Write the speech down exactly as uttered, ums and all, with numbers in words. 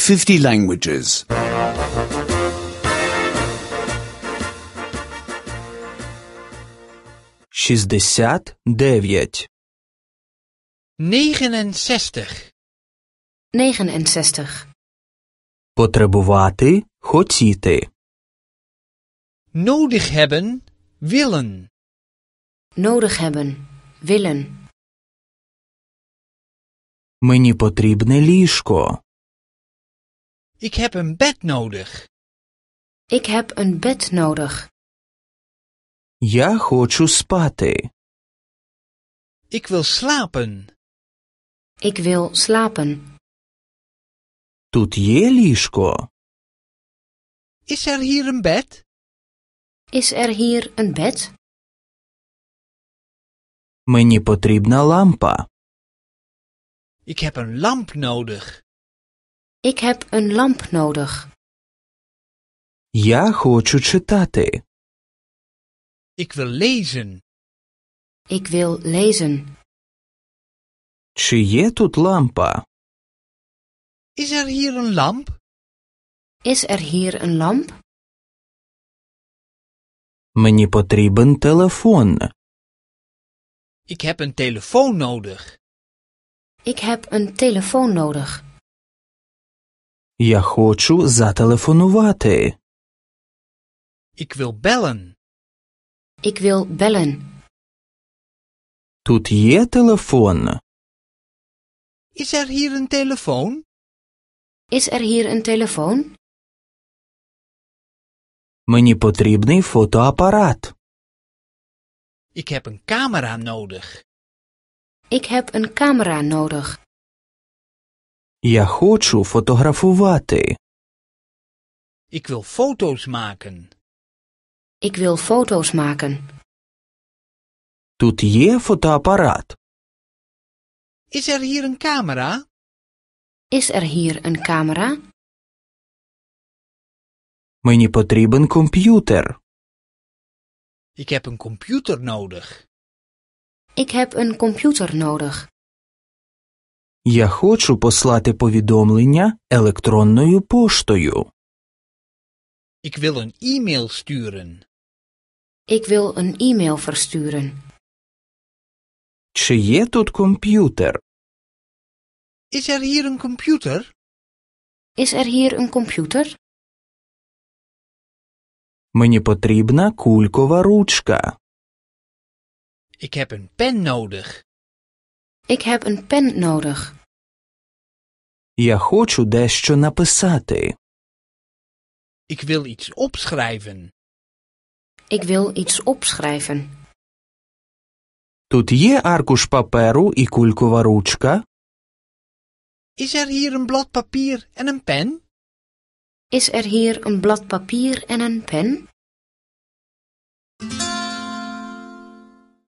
fifty languages. шістдесят дев'ять. negenenzestig. negenenzestig. Потребувати, хотіти. Nodig hebben, willen. Nodig hebben. Willen. Мені потрібне ліжко. Ik heb een bed nodig. Ik heb een bed nodig. Я хочу спати. Ik wil slapen. Ik wil slapen. Тут є ліжко. Is er hier een bed? Is er hier een bed? Мені потрібна лампа. Ik heb een lamp nodig. Ik heb een lamp nodig. Я хочу читати. Ik wil lezen. Ik wil lezen. Чи є тут лампа? Is er hier een lamp? Is er hier een lamp? Мені потрібен телефон. Ik heb een telefoon nodig. Ik heb een telefoon nodig. Я хочу зателефонувати. Ik wil bellen. Ik wil bellen. Тут є телефон. Is er hier een telefoon? Is er hier een telefoon? Мені потрібний фотоапарат. Ik heb een camera nodig. Ik heb een camera nodig. Я хочу фотографувати. Ik wil foto's maken. Ik wil foto's maken. Тут є фотоапарат. Is er hier een camera? Is er hier een camera? Мені потрібен комп'ютер. Ik heb een computer nodig. Ik heb een computer nodig. Я хочу послати повідомлення електронною поштою. Ik wil een e-mail sturen. Ik wil een e-mail versturen. Чи є тут комп'ютер? Is er hier een computer? Is er hier een computer? Мені потрібна кулькова ручка. Ik heb een pen nodig. Ik heb een pen nodig. Я хочу дещо написати. Ik wil iets opschrijven. Ik wil iets opschrijven. Тут є аркуш паперу і кулькова ручка. Is er hier een blad papier en een pen? Is er hier een blad papier en een pen?